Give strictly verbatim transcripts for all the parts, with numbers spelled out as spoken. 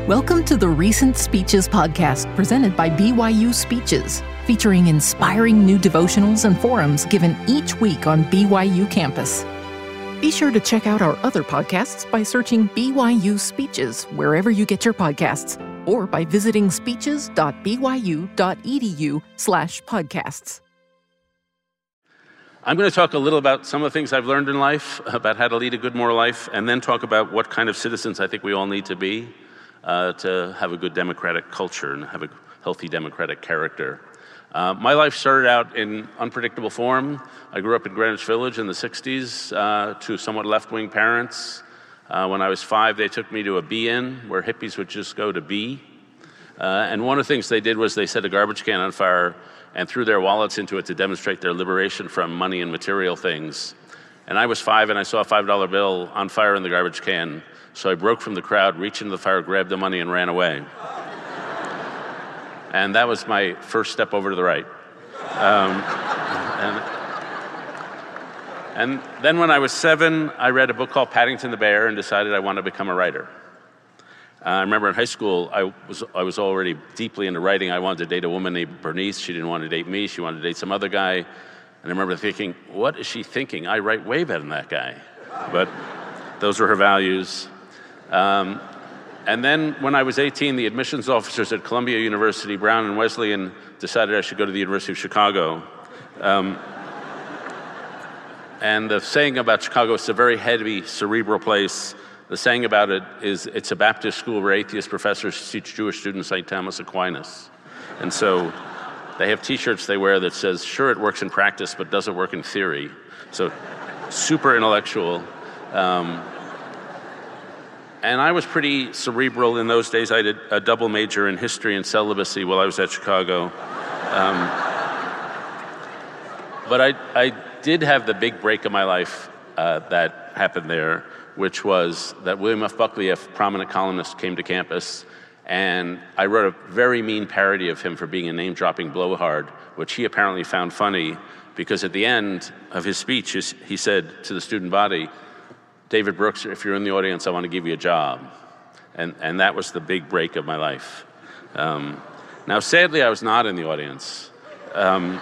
Welcome to the Recent Speeches podcast presented by B Y U Speeches, featuring inspiring new devotionals and forums given each week on B Y U campus. Be sure to check out our other podcasts by searching B Y U Speeches wherever you get your podcasts, or by visiting speeches.byu.edu slash podcasts. I'm going to talk a little about some of the things I've learned in life, about how to lead a good moral life, and then talk about what kind of citizens I think we all need to be uh, to have a good democratic culture and have a healthy democratic character. Uh, my life started out in unpredictable form. I grew up in Greenwich Village in the sixties uh, to somewhat left-wing parents. Uh, when I was five, they took me to a B-in where hippies would just go to B. Uh, and one of the things they did was they set a garbage can on fire and threw their wallets into it to demonstrate their liberation from money and material things. And I was five, and I saw a five dollar bill on fire in the garbage can. So I broke from the crowd, reached into the fire, grabbed the money, and ran away. And that was my first step over to the right. Um, and, and then when I was seven, I read a book called Paddington the Bear and decided I wanted to become a writer. Uh, I remember in high school, I was I was already deeply into writing. I wanted to date a woman named Bernice. She didn't want to date me. She wanted to date some other guy. And I remember thinking, what is she thinking? I write way better than that guy. But those were her values. Um, and then when I was eighteen, the admissions officers at Columbia University, Brown and Wesleyan, decided I should go to the University of Chicago. Um, and the saying about Chicago, it's a very heavy, cerebral place. The saying about it is, it's a Baptist school where atheist professors teach Jewish students Saint Thomas Aquinas. And so they have T-shirts they wear that says, sure, it works in practice, but doesn't work in theory. So super intellectual. Um, and I was pretty cerebral in those days. I did a double major in history and celibacy while I was at Chicago. Um, but I, I did have the big break of my life uh, that happened there, which was that William F. Buckley, a prominent columnist, came to campus, and I wrote a very mean parody of him for being a name-dropping blowhard, which he apparently found funny, because at the end of his speech, he said to the student body, David Brooks, if you're in the audience, I want to give you a job. And, and that was the big break of my life. Um, now, sadly, I was not in the audience. Um,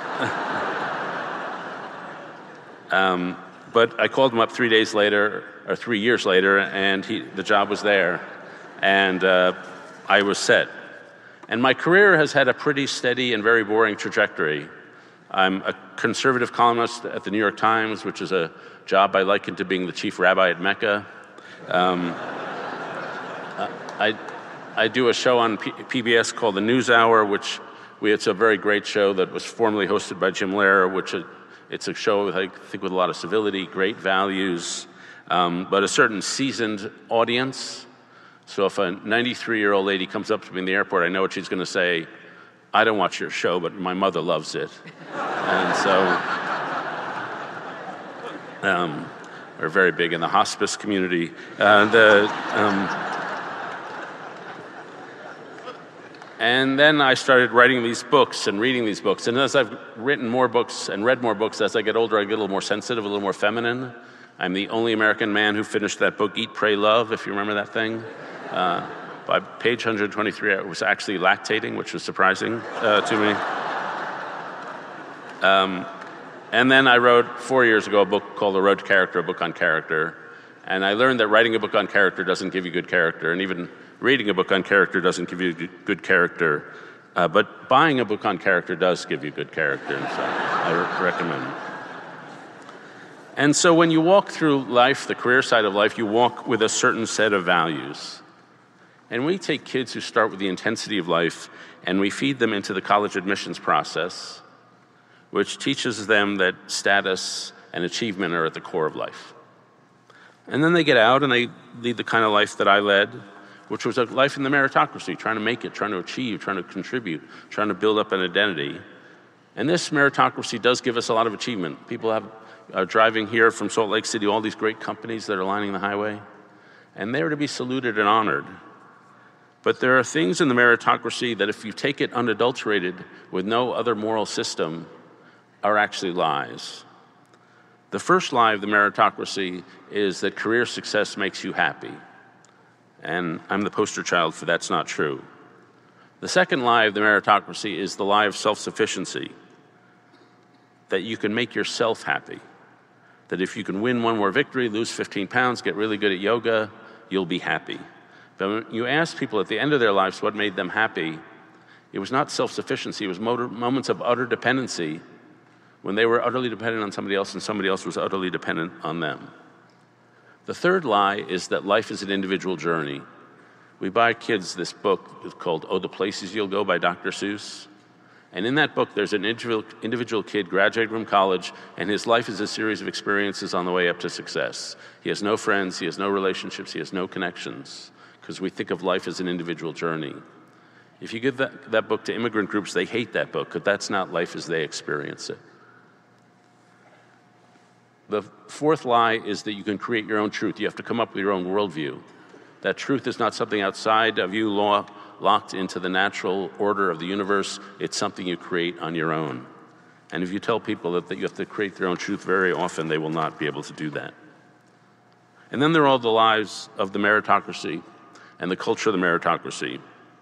um, but I called him up three days later, or three years later, and he, the job was there, and uh, I was set. And my career has had a pretty steady and very boring trajectory. I'm a conservative columnist at the New York Times, which is a job I liken to being the chief rabbi at Mecca. Um, I, I do a show on P- PBS called The News Hour, which we, it's a very great show that was formerly hosted by Jim Lehrer, which it, it's a show, I think, with a lot of civility, great values, Um, but a certain seasoned audience. So if a ninety-three-year-old lady comes up to me in the airport, I know what she's going to say. I don't watch your show, but my mother loves it. And so um, we're very big in the hospice community. And, uh, um, and then I started writing these books and reading these books. And as I've written more books and read more books, as I get older, I get a little more sensitive, a little more feminine. I'm the only American man who finished that book, Eat, Pray, Love, if you remember that thing. Uh, by page one hundred twenty-three, I was actually lactating, which was surprising uh, to me. Um, and then I wrote, four years ago, a book called The Road to Character, a book on character. And I learned that writing a book on character doesn't give you good character, and even reading a book on character doesn't give you good character. Uh, but buying a book on character does give you good character, and so I re- recommend it. And so when you walk through life, the career side of life, you walk with a certain set of values. And we take kids who start with the intensity of life and we feed them into the college admissions process, which teaches them that status and achievement are at the core of life. And then they get out and they lead the kind of life that I led, which was a life in the meritocracy, trying to make it, trying to achieve, trying to contribute, trying to build up an identity. And this meritocracy does give us a lot of achievement. People have are driving here from Salt Lake City, all these great companies that are lining the highway, and they're to be saluted and honored. But there are things in the meritocracy that if you take it unadulterated with no other moral system are actually lies. The first lie of the meritocracy is that career success makes you happy. And I'm the poster child for that's not true. The second lie of the meritocracy is the lie of self-sufficiency, that you can make yourself happy, that if you can win one more victory, lose fifteen pounds, get really good at yoga, you'll be happy. But when you ask people at the end of their lives what made them happy, it was not self-sufficiency, it was moments of utter dependency when they were utterly dependent on somebody else and somebody else was utterly dependent on them. The third lie is that life is an individual journey. We buy kids this book called Oh, the Places You'll Go by Doctor Seuss. And in that book, there's an individual, individual kid graduating from college, and his life is a series of experiences on the way up to success. He has no friends, he has no relationships, he has no connections, because we think of life as an individual journey. If you give that, that book to immigrant groups, they hate that book, because that's not life as they experience it. The fourth lie is that you can create your own truth. You have to come up with your own worldview. That truth is not something outside of you, law, locked into the natural order of the universe. It's something you create on your own. And if you tell people that, that you have to create their own truth, very often they will not be able to do that. And then there are all the lies of the meritocracy and the culture of the meritocracy.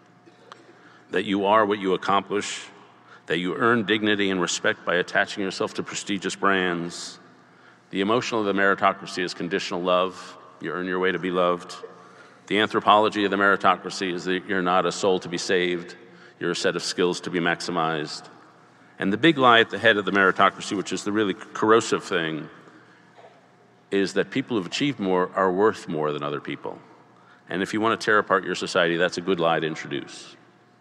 That you are what you accomplish, that you earn dignity and respect by attaching yourself to prestigious brands. The emotional of the meritocracy is conditional love. You earn your way to be loved. The anthropology of the meritocracy is that you're not a soul to be saved. You're a set of skills to be maximized. And the big lie at the head of the meritocracy, which is the really corrosive thing, is that people who've achieved more are worth more than other people. And if you want to tear apart your society, that's a good lie to introduce.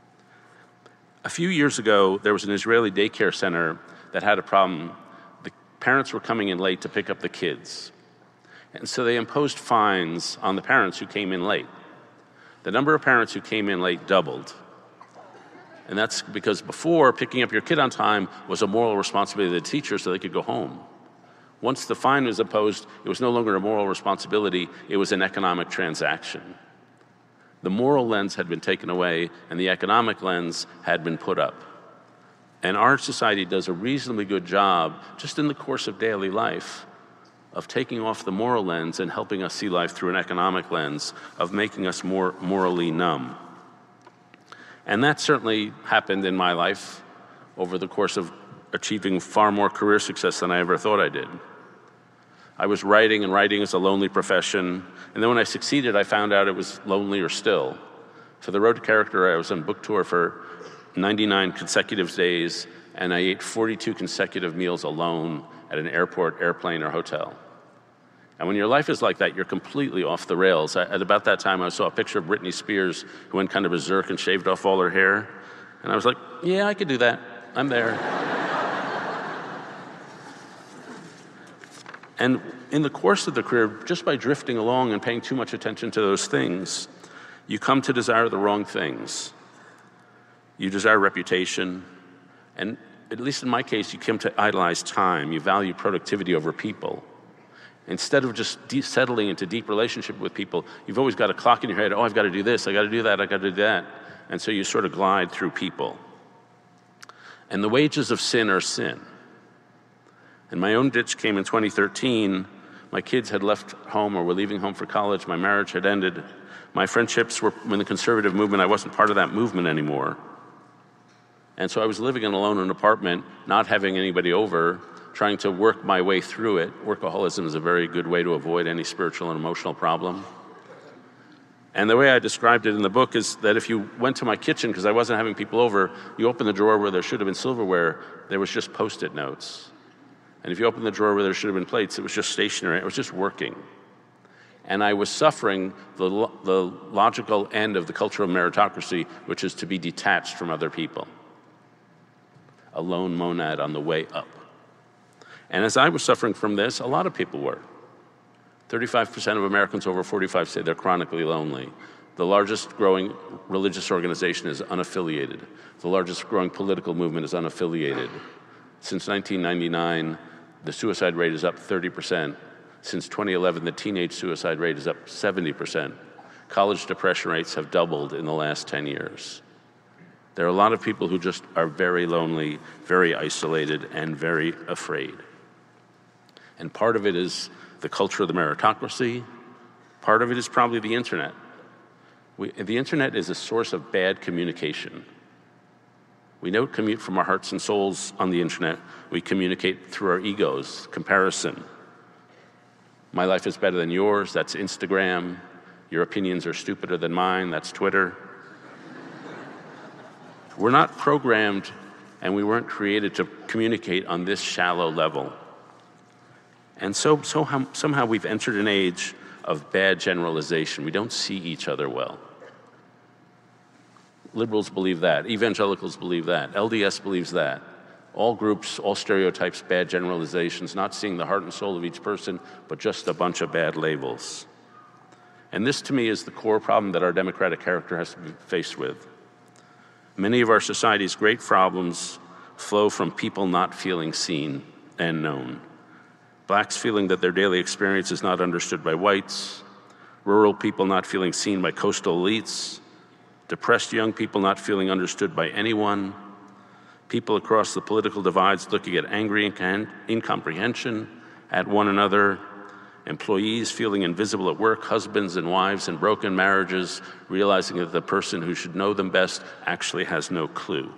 A few years ago, there was an Israeli daycare center that had a problem. The parents were coming in late to pick up the kids. And so they imposed fines on the parents who came in late. The number of parents who came in late doubled. And that's because before, picking up your kid on time was a moral responsibility of the teacher so they could go home. Once the fine was imposed, it was no longer a moral responsibility, it was an economic transaction. The moral lens had been taken away and the economic lens had been put up. And our society does a reasonably good job, just in the course of daily life, of taking off the moral lens and helping us see life through an economic lens, of making us more morally numb. And that certainly happened in my life over the course of achieving far more career success than I ever thought I did. I was writing, and writing is a lonely profession. And then when I succeeded, I found out it was lonelier still. For The Road to Character, I was on book tour for ninety-nine consecutive days, and I ate forty-two consecutive meals alone at an airport, airplane, or hotel. And when your life is like that, you're completely off the rails. At about that time, I saw a picture of Britney Spears, who went kind of berserk and shaved off all her hair. And I was like, yeah, I could do that. I'm there. And in the course of the career, just by drifting along and paying too much attention to those things, you come to desire the wrong things. You desire reputation, and at least in my case, you come to idolize time. You value productivity over people. Instead of just de- settling into deep relationship with people, you've always got a clock in your head, oh, I've got to do this, I got to do that, I got to do that. And so you sort of glide through people. And the wages of sin are sin. And my own ditch came in twenty thirteen. My kids had left home or were leaving home for college. My marriage had ended. My friendships were in the conservative movement. I wasn't part of that movement anymore. And so I was living alone in an apartment, not having anybody over, trying to work my way through it. Workaholism is a very good way to avoid any spiritual and emotional problem. And the way I described it in the book is that if you went to my kitchen, because I wasn't having people over, you open the drawer where there should have been silverware, there was just Post-it notes. And if you open the drawer where there should have been plates, it was just stationary. It was just working. And I was suffering the, lo- the logical end of the culture of meritocracy, which is to be detached from other people. A lone monad on the way up. And as I was suffering from this, a lot of people were. thirty-five percent of Americans over forty-five say they're chronically lonely. The largest growing religious organization is unaffiliated. The largest growing political movement is unaffiliated. Since nineteen ninety-nine, the suicide rate is up thirty percent. Since twenty eleven, the teenage suicide rate is up seventy percent. College depression rates have doubled in the last ten years. There are a lot of people who just are very lonely, very isolated, and very afraid. And part of it is the culture of the meritocracy. Part of it is probably the internet. We, the internet is a source of bad communication. We don't commute from our hearts and souls on the internet. We communicate through our egos, comparison. My life is better than yours, that's Instagram. Your opinions are stupider than mine, that's Twitter. We're not programmed, and we weren't created to communicate on this shallow level. And so, so how, somehow we've entered an age of bad generalization. We don't see each other well. Liberals believe that. Evangelicals believe that. L D S believes that. All groups, all stereotypes, bad generalizations, not seeing the heart and soul of each person, but just a bunch of bad labels. And this, to me, is the core problem that our democratic character has to be faced with. Many of our society's great problems flow from people not feeling seen and known. Blacks feeling that their daily experience is not understood by whites, rural people not feeling seen by coastal elites, depressed young people not feeling understood by anyone, people across the political divides looking at angry incomprehension at one another, employees feeling invisible at work, husbands and wives in broken marriages realizing that the person who should know them best actually has no clue.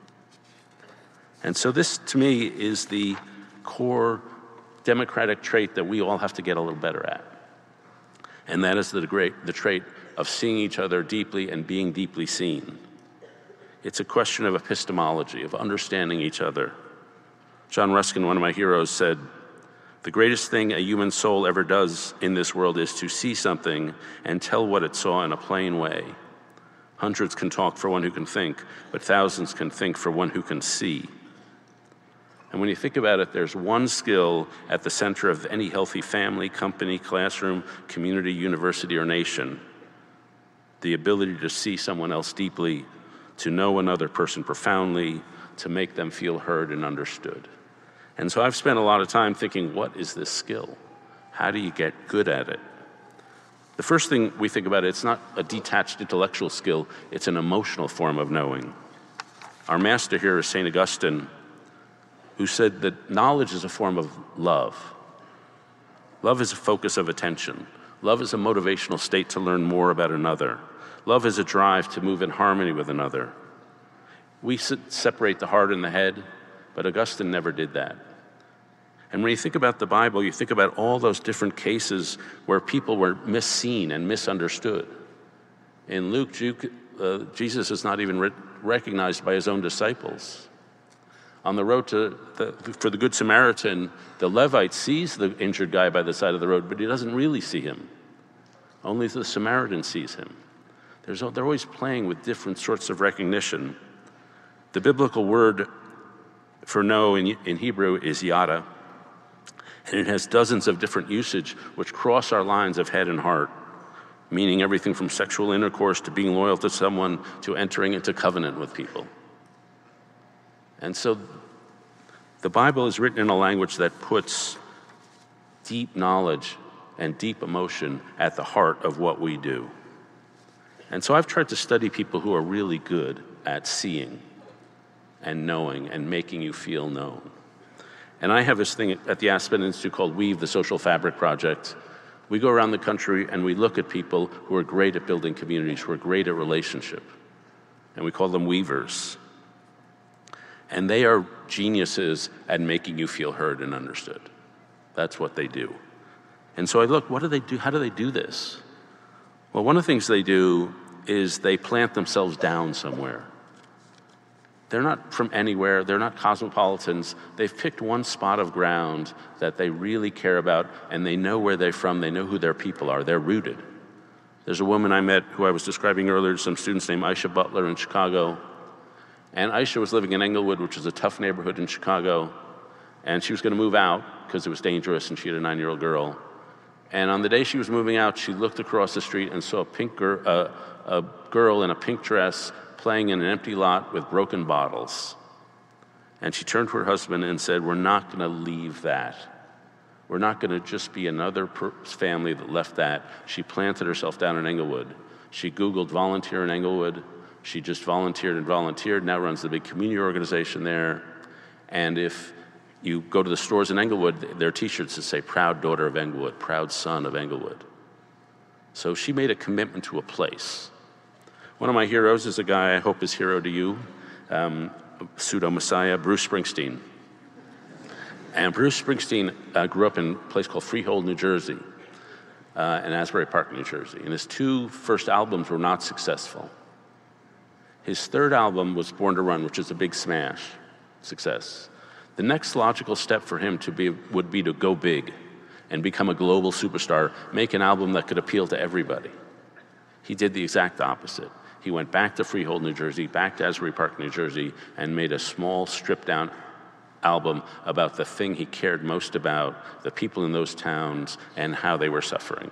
And so this, to me, is the core democratic trait that we all have to get a little better at. And that is the, great, the trait of seeing each other deeply and being deeply seen. It's a question of epistemology, of understanding each other. John Ruskin, one of my heroes, said, "The greatest thing a human soul ever does in this world is to see something and tell what it saw in a plain way. Hundreds can talk for one who can think, but thousands can think for one who can see." And when you think about it, there's one skill at the center of any healthy family, company, classroom, community, university, or nation: the ability to see someone else deeply, to know another person profoundly, to make them feel heard and understood. And so I've spent a lot of time thinking, what is this skill? How do you get good at it? The first thing we think about, it's not a detached intellectual skill, it's an emotional form of knowing. Our master here is Saint Augustine, who said that knowledge is a form of love. Love is a focus of attention. Love is a motivational state to learn more about another. Love is a drive to move in harmony with another. We separate the heart and the head, but Augustine never did that. And when you think about the Bible, you think about all those different cases where people were misseen and misunderstood. In Luke, uh, Jesus is not even re- recognized by his own disciples. On the road to the, for the Good Samaritan, the Levite sees the injured guy by the side of the road, but he doesn't really see him. Only the Samaritan sees him. There's, they're always playing with different sorts of recognition. The biblical word for know in, in Hebrew is yada, and it has dozens of different usage which cross our lines of head and heart, meaning everything from sexual intercourse to being loyal to someone to entering into covenant with people. And so the Bible is written in a language that puts deep knowledge and deep emotion at the heart of what we do. And so I've tried to study people who are really good at seeing and knowing and making you feel known. And I have this thing at the Aspen Institute called Weave, the Social Fabric Project. We go around the country and we look at people who are great at building communities, who are great at relationship. And we call them weavers. And they are geniuses at making you feel heard and understood. That's what they do. And so I look, what do they do? How do they do this? Well, one of the things they do is they plant themselves down somewhere. They're not from anywhere. They're not cosmopolitans. They've picked one spot of ground that they really care about, and they know where they're from. They know who their people are. They're rooted. There's a woman I met who I was describing earlier, some students named Aisha Butler in Chicago. And Aisha was living in Englewood, which is a tough neighborhood in Chicago. And she was going to move out because it was dangerous, and she had a nine-year-old girl. And on the day she was moving out, she looked across the street and saw a pink gir- uh, a girl in a pink dress playing in an empty lot with broken bottles. And she turned to her husband and said, "We're not going to leave that. We're not going to just be another per- family that left that." She planted herself down in Englewood. She Googled volunteer in Englewood. She just volunteered and volunteered, now runs the big community organization there. And if you go to the stores in Englewood, there are t-shirts that say, "Proud daughter of Englewood," "Proud son of Englewood." So she made a commitment to a place. One of my heroes is a guy I hope is hero to you, um, pseudo-messiah, Bruce Springsteen. And Bruce Springsteen uh, grew up in a place called Freehold, New Jersey, uh, in Asbury Park, New Jersey. And his two first albums were not successful. His third album was Born to Run, which is a big smash success. The next logical step for him to be would be to go big and become a global superstar, make an album that could appeal to everybody. He did the exact opposite. He went back to Freehold, New Jersey, back to Asbury Park, New Jersey, and made a small, stripped-down album about the thing he cared most about, the people in those towns, and how they were suffering.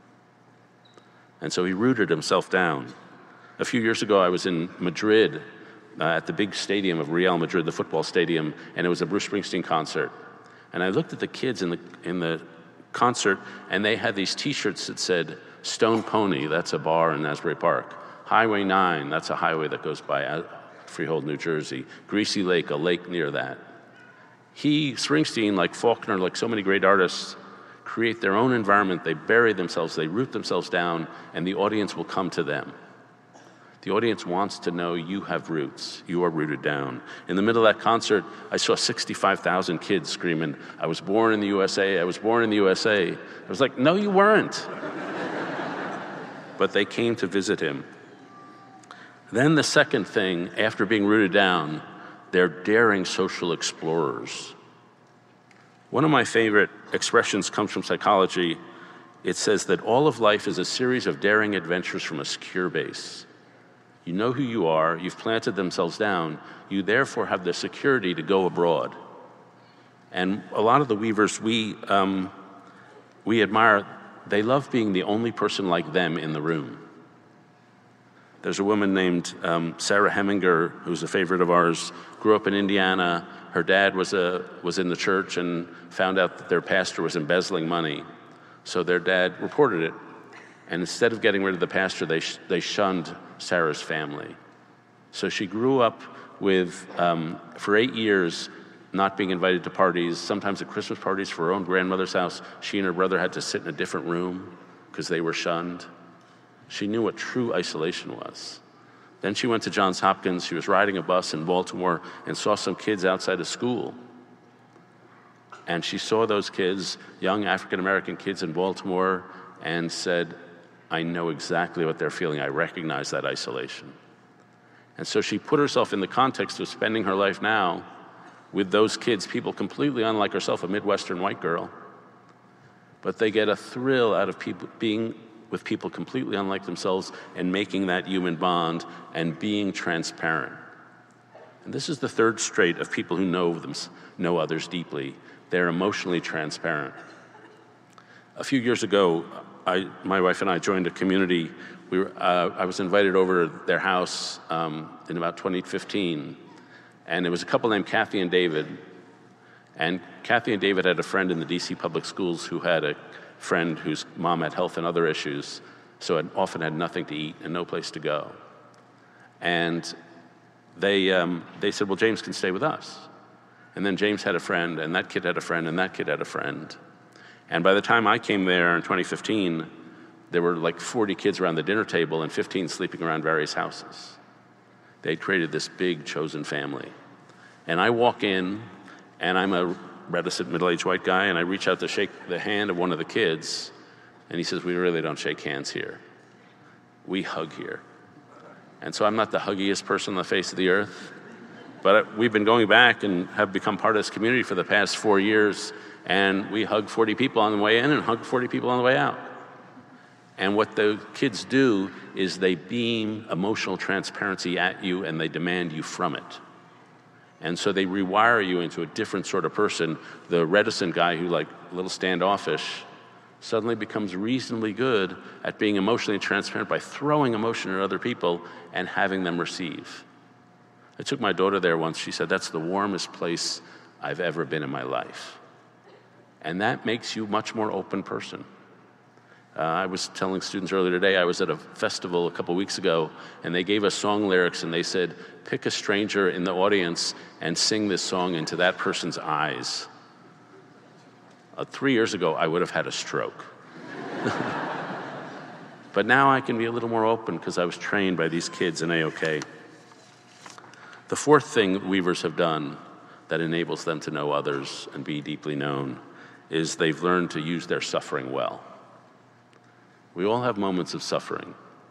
And so he rooted himself down. A few years ago, I was in Madrid uh, at the big stadium of Real Madrid, the football stadium, and it was a Bruce Springsteen concert. And I looked at the kids in the in the concert, and they had these T-shirts that said, Stone Pony, that's a bar in Asbury Park. Highway nine, that's a highway that goes by Freehold, New Jersey. Greasy Lake, a lake near that. He, Springsteen, like Faulkner, like so many great artists, create their own environment. They bury themselves, they root themselves down, and the audience will come to them. The audience wants to know you have roots. You are rooted down. In the middle of that concert, I saw sixty-five thousand kids screaming, I was born in the U S A, I was born in the U S A. I was like, no, you weren't. But they came to visit him. Then the second thing, after being rooted down, they're daring social explorers. One of my favorite expressions comes from psychology. It says that all of life is a series of daring adventures from a secure base. You know who you are, you've planted themselves down, you therefore have the security to go abroad. And a lot of the weavers we, um, we admire, they love being the only person like them in the room. There's a woman named um, Sarah Heminger, who's a favorite of ours, grew up in Indiana. Her dad was, a, was in the church and found out that their pastor was embezzling money. So their dad reported it. And instead of getting rid of the pastor, they, sh- they shunned Sarah's family. So she grew up with, um, for eight years, not being invited to parties, sometimes at Christmas parties for her own grandmother's house. She and her brother had to sit in a different room because they were shunned. She knew what true isolation was. Then she went to Johns Hopkins. She was riding a bus in Baltimore and saw some kids outside of school. And she saw those kids, young African-American kids in Baltimore, and said, I know exactly what they're feeling. I recognize that isolation. And so she put herself in the context of spending her life now with those kids, people completely unlike herself, a Midwestern white girl. But they get a thrill out of people being with people completely unlike themselves and making that human bond and being transparent. And this is the third trait of people who know them, know others deeply. They're emotionally transparent. A few years ago, I, my wife and I joined a community. We were, uh, I was invited over to their house um, in about twenty fifteen, and there was a couple named Kathy and David. And Kathy and David had a friend in the D C public schools who had a friend whose mom had health and other issues, so had often had nothing to eat and no place to go. And they um, they said, well, James can stay with us. And then James had a friend, and that kid had a friend, and that kid had a friend. And by the time I came there in twenty fifteen, there were like forty kids around the dinner table and fifteen sleeping around various houses. They created this big chosen family. And I walk in, and I'm a reticent middle-aged white guy, and I reach out to shake the hand of one of the kids, and he says, we really don't shake hands here. We hug here. And so I'm not the huggiest person on the face of the earth, but we've been going back and have become part of this community for the past four years, and we hug forty people on the way in and hug forty people on the way out. And what the kids do is they beam emotional transparency at you, and they demand you from it. And so they rewire you into a different sort of person. The reticent guy who, like, a little standoffish, suddenly becomes reasonably good at being emotionally transparent by throwing emotion at other people and having them receive. I took my daughter there once. She said, that's the warmest place I've ever been in my life. And that makes you a much more open person. Uh, I was telling students earlier today, I was at a festival a couple weeks ago, and they gave us song lyrics, and they said, pick a stranger in the audience and sing this song into that person's eyes. Uh, three years ago, I would have had a stroke. But now I can be a little more open because I was trained by these kids in A O K. The fourth thing Weavers have done that enables them to know others and be deeply known is they've learned to use their suffering well. We all have moments of suffering,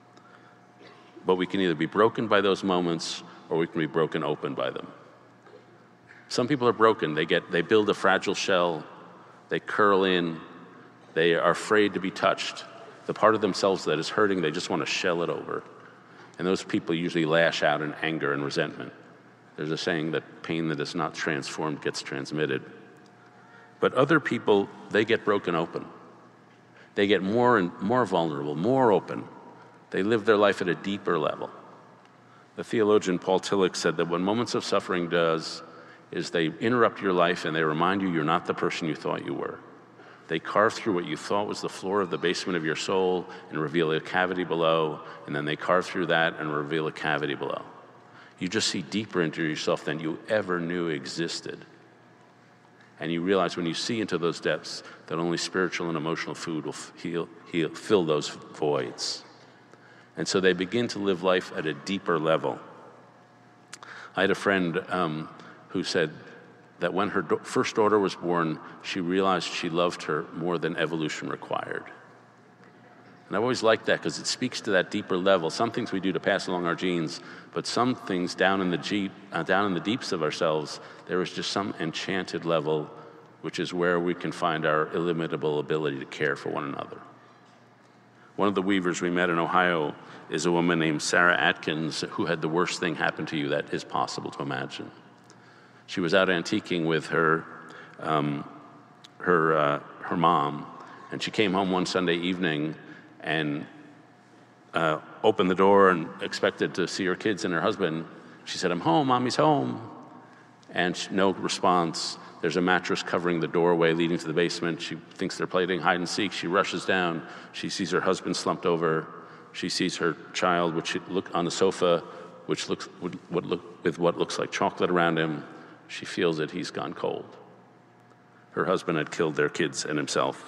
but we can either be broken by those moments or we can be broken open by them. Some people are broken. They get, they build a fragile shell, they curl in, they are afraid to be touched. The part of themselves that is hurting, they just want to shell it over. And those people usually lash out in anger and resentment. There's a saying that pain that is not transformed gets transmitted. But other people, they get broken open. They get more and more vulnerable, more open. They live their life at a deeper level. The theologian Paul Tillich said that what moments of suffering does is they interrupt your life and they remind you you're not the person you thought you were. They carve through what you thought was the floor of the basement of your soul and reveal a cavity below, and then they carve through that and reveal a cavity below. You just see deeper into yourself than you ever knew existed. And you realize when you see into those depths that only spiritual and emotional food will heal, heal, fill those voids. And so they begin to live life at a deeper level. I had a friend um, who said that when her do- first daughter was born, she realized she loved her more than evolution required. And I've always liked that because it speaks to that deeper level. Some things we do to pass along our genes, but some things down in the deep, uh, down in the deeps of ourselves, there is just some enchanted level, which is where we can find our illimitable ability to care for one another. One of the weavers we met in Ohio is a woman named Sarah Atkins, who had the worst thing happen to you that is possible to imagine. She was out antiquing with her, um, her, uh, her mom, and she came home one Sunday evening and uh, opened the door and expected to see her kids and her husband. She said, "I'm home, Mommy's home." And she, no response. There's a mattress covering the doorway leading to the basement. She thinks they're playing hide and seek. She rushes down. She sees her husband slumped over. She sees her child, which look on the sofa, which looks would, would look with what looks like chocolate around him. She feels that he's gone cold. Her husband had killed their kids and himself.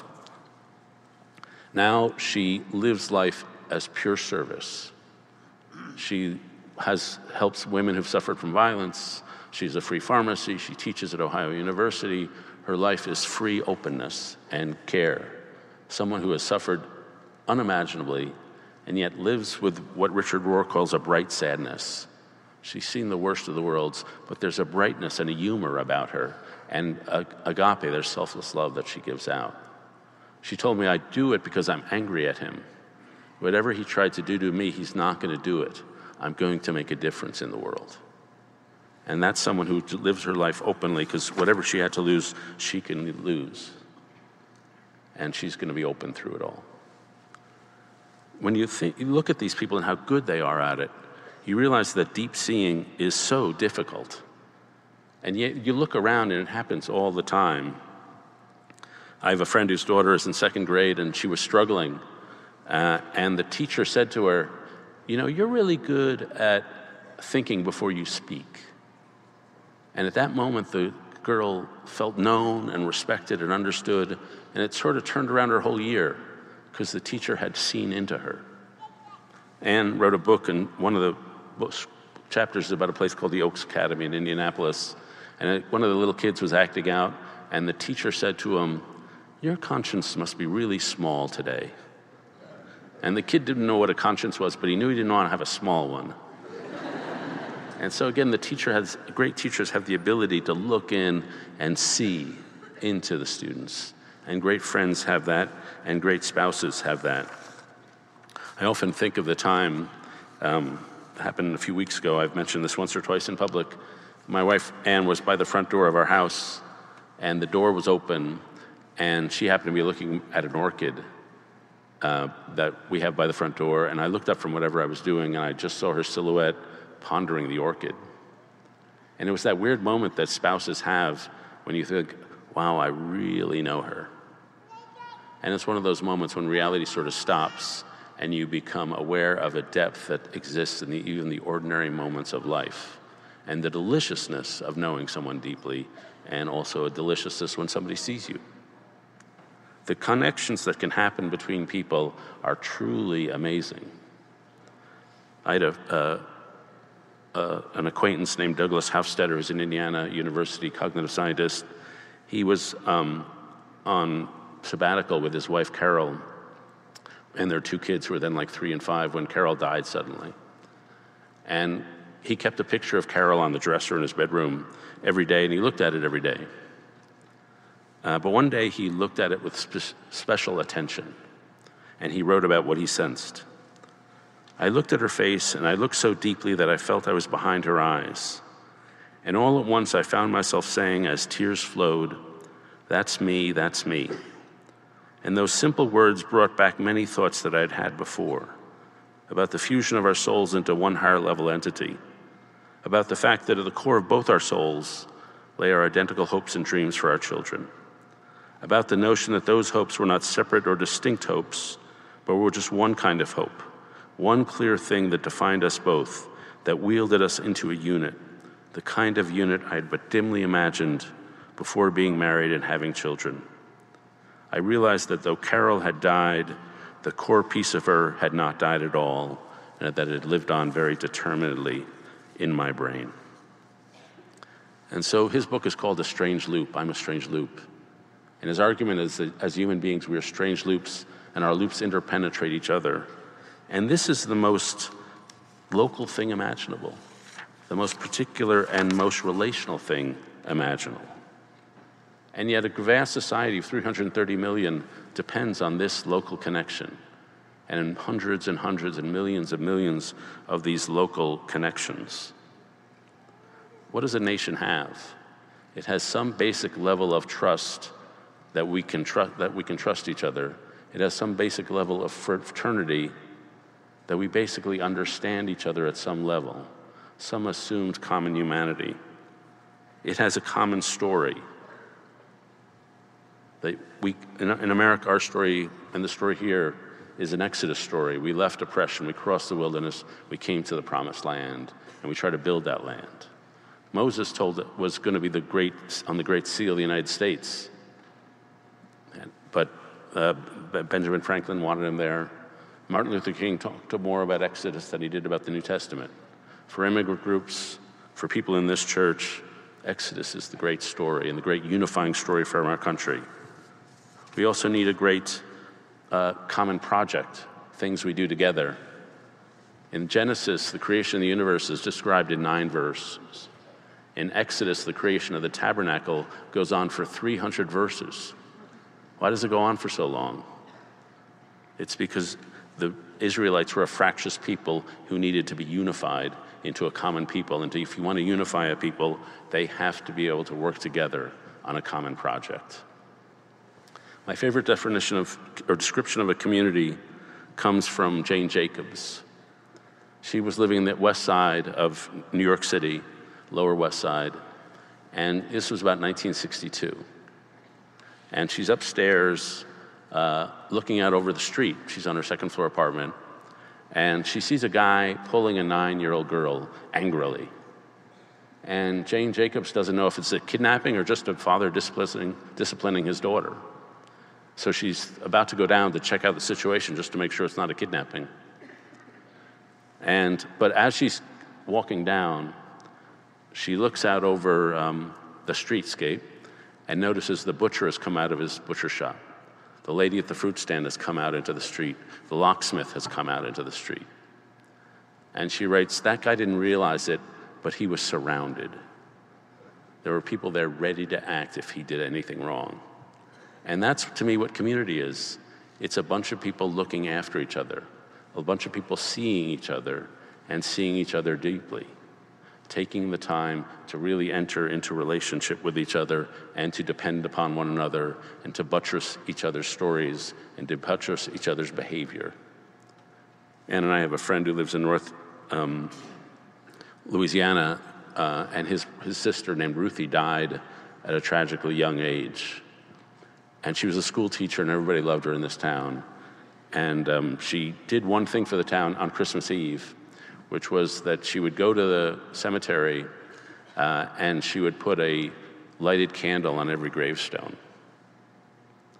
Now she lives life as pure service. She has helps women who've suffered from violence. She's a free pharmacy. She teaches at Ohio University. Her life is free openness and care. Someone who has suffered unimaginably and yet lives with what Richard Rohr calls a bright sadness. She's seen the worst of the worlds, but there's a brightness and a humor about her, and a, agape, there's selfless love that she gives out. She told me, "I do it because I'm angry at him. Whatever he tried to do to me, he's not going to do it. I'm going to make a difference in the world." And that's someone who lives her life openly, because whatever she had to lose, she can lose. And she's going to be open through it all. When you, think, you look at these people and how good they are at it, you realize that deep seeing is so difficult. And yet you look around and it happens all the time. I have a friend whose daughter is in second grade and she was struggling. Uh, and the teacher said to her, "You know, you're really good at thinking before you speak." And at that moment, the girl felt known and respected and understood, and it sort of turned around her whole year because the teacher had seen into her. Anne wrote a book, and one of the books, chapters is about a place called the Oaks Academy in Indianapolis, and one of the little kids was acting out, and the teacher said to him, "Your conscience must be really small today." And the kid didn't know what a conscience was, but he knew he didn't want to have a small one. And so again, the teacher has, great teachers have the ability to look in and see into the students. And great friends have that, and great spouses have that. I often think of the time, um, happened a few weeks ago, I've mentioned this once or twice in public. My wife, Anne, was by the front door of our house, and the door was open, and she happened to be looking at an orchid uh, that we have by the front door, and I looked up from whatever I was doing, and I just saw her silhouette pondering the orchid. And it was that weird moment that spouses have when you think, wow, I really know her. And it's one of those moments when reality sort of stops and you become aware of a depth that exists in the, even the ordinary moments of life, and the deliciousness of knowing someone deeply, and also a deliciousness when somebody sees you. The connections that can happen between people are truly amazing. I had a, uh, uh, an acquaintance named Douglas Hofstadter, who's an Indiana University cognitive scientist. He was um, on sabbatical with his wife, Carol, and their two kids who were then like three and five when Carol died suddenly. And he kept a picture of Carol on the dresser in his bedroom every day, and he looked at it every day. Uh, but one day he looked at it with spe- special attention, and he wrote about what he sensed. I looked at her face, and I looked so deeply that I felt I was behind her eyes. And all at once I found myself saying, as tears flowed, "That's me, that's me." And those simple words brought back many thoughts that I had had before, about the fusion of our souls into one higher level entity, about the fact that at the core of both our souls lay our identical hopes and dreams for our children, about the notion that those hopes were not separate or distinct hopes, but were just one kind of hope, one clear thing that defined us both, that wielded us into a unit, the kind of unit I had but dimly imagined before being married and having children. I realized that though Carol had died, the core piece of her had not died at all, and that it had lived on very determinedly in my brain. And so his book is called A Strange Loop, I'm a Strange Loop. And his argument is that as human beings, we are strange loops, and our loops interpenetrate each other. And this is the most local thing imaginable, the most particular and most relational thing imaginable. And yet a vast society of three hundred thirty million depends on this local connection, and hundreds and hundreds and millions and millions of these local connections. What does a nation have? It has some basic level of trust that we can trust that we can trust each other. It has some basic level of fraternity that we basically understand each other at some level, some assumed common humanity. It has a common story. That we, in, in America, our story and the story here is an Exodus story. We left oppression, we crossed the wilderness, we came to the promised land, and we tried to build that land. Moses told it was going to be the great, on the Great Seal of the United States. And, but uh, Benjamin Franklin wanted him there. Martin Luther King talked more about Exodus than he did about the New Testament. For immigrant groups, for people in this church, Exodus is the great story and the great unifying story for our country. We also need a great uh, common project, things we do together. In Genesis, the creation of the universe is described in nine verses. In Exodus, the creation of the tabernacle goes on for three hundred verses. Why does it go on for so long? It's because the Israelites were a fractious people who needed to be unified into a common people. And if you want to unify a people, they have to be able to work together on a common project. My favorite definition of, or description of a community comes from Jane Jacobs. She was living in the west side of New York City, Lower West Side, and this was about nineteen sixty-two. And she's upstairs uh, looking out over the street. She's on her second floor apartment, and she sees a guy pulling a nine-year-old girl angrily. And Jane Jacobs doesn't know if it's a kidnapping or just a father disciplining, disciplining his daughter. So she's about to go down to check out the situation just to make sure it's not a kidnapping. And but as she's walking down, she looks out over um, the streetscape and notices the butcher has come out of his butcher shop. The lady at the fruit stand has come out into the street. The locksmith has come out into the street. And she writes, that guy didn't realize it, but he was surrounded. There were people there ready to act if he did anything wrong. And that's, to me, what community is. It's a bunch of people looking after each other, a bunch of people seeing each other and seeing each other deeply, taking the time to really enter into relationship with each other and to depend upon one another and to buttress each other's stories and to buttress each other's behavior. Ann and I have a friend who lives in North um, Louisiana, uh, and his, his sister named Ruthie died at a tragically young age. And she was a school teacher, and everybody loved her in this town. And um, she did one thing for the town on Christmas Eve, which was that she would go to the cemetery uh, and she would put a lighted candle on every gravestone.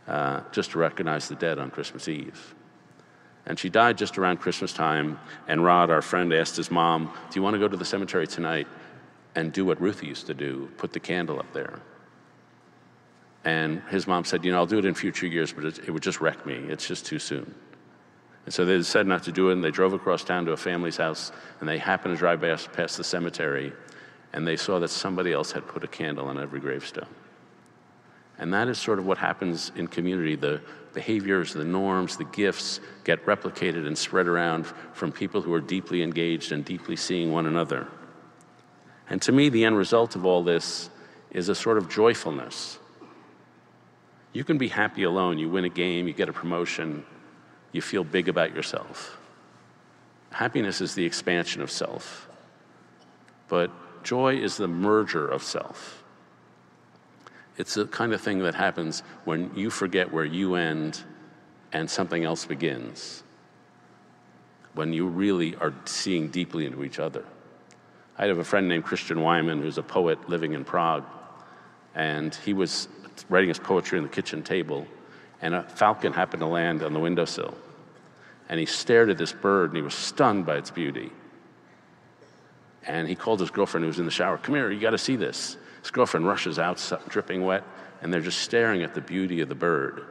uh, just to recognize the dead on Christmas Eve. And she died just around Christmas time, and Rod, our friend, asked his mom, do you want to go to the cemetery tonight and do what Ruthie used to do, put the candle up there? And his mom said, you know, I'll do it in future years, but it, it would just wreck me. It's just too soon. And so they decided not to do it, and they drove across town to a family's house, and they happened to drive past the cemetery, and they saw that somebody else had put a candle on every gravestone. And that is sort of what happens in community. The behaviors, the norms, the gifts get replicated and spread around from people who are deeply engaged and deeply seeing one another. And to me, the end result of all this is a sort of joyfulness. You can be happy alone. You win a game, you get a promotion, you feel big about yourself. Happiness is the expansion of self, but joy is the merger of self. It's the kind of thing that happens when you forget where you end and something else begins, when you really are seeing deeply into each other. I have a friend named Christian Wyman, who's a poet living in Prague, and he was writing his poetry on the kitchen table, and a falcon happened to land on the windowsill. And he stared at this bird, and he was stunned by its beauty. And he called his girlfriend, who was in the shower, come here, you got to see this. His girlfriend rushes out, dripping wet, and they're just staring at the beauty of the bird.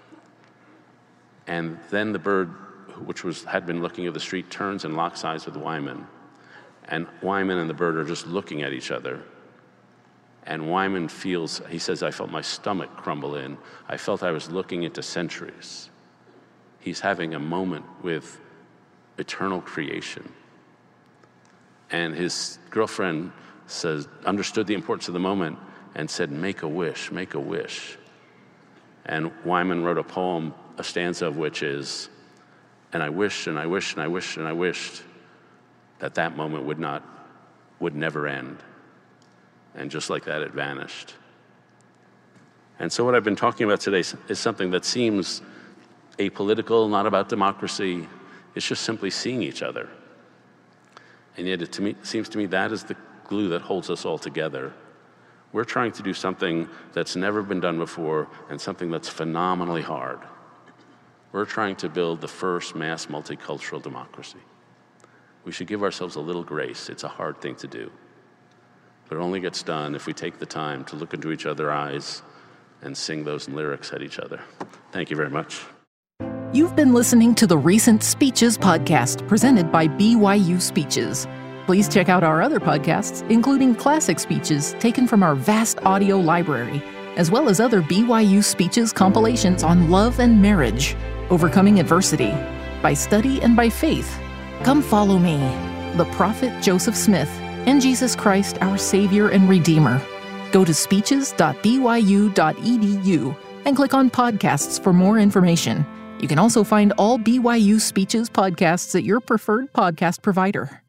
And then the bird, which was had been looking at the street, turns and locks eyes with Wyman. And Wyman and the bird are just looking at each other. And Wyman feels, he says, I felt my stomach crumble in. I felt I was looking into centuries. He's having a moment with eternal creation. And his girlfriend says, understood the importance of the moment and said, make a wish, make a wish. And Wyman wrote a poem, a stanza of which is, and I wished and I wished and I wished and I wished that that moment would not, would never end. And just like that, it vanished. And so what I've been talking about today is something that seems apolitical, not about democracy. It's just simply seeing each other. And yet it to me, seems to me that is the glue that holds us all together. We're trying to do something that's never been done before and something that's phenomenally hard. We're trying to build the first mass multicultural democracy. We should give ourselves a little grace. It's a hard thing to do. But it only gets done if we take the time to look into each other's eyes and sing those lyrics at each other. Thank you very much. You've been listening to the Recent Speeches podcast presented by B Y U Speeches. Please check out our other podcasts, including classic speeches taken from our vast audio library, as well as other B Y U Speeches compilations on love and marriage, overcoming adversity, by study and by faith. Come follow me, the prophet Joseph Smith, and Jesus Christ, our Savior and Redeemer. Go to speeches dot b y u dot e d u and click on podcasts for more information. You can also find all B Y U Speeches podcasts at your preferred podcast provider.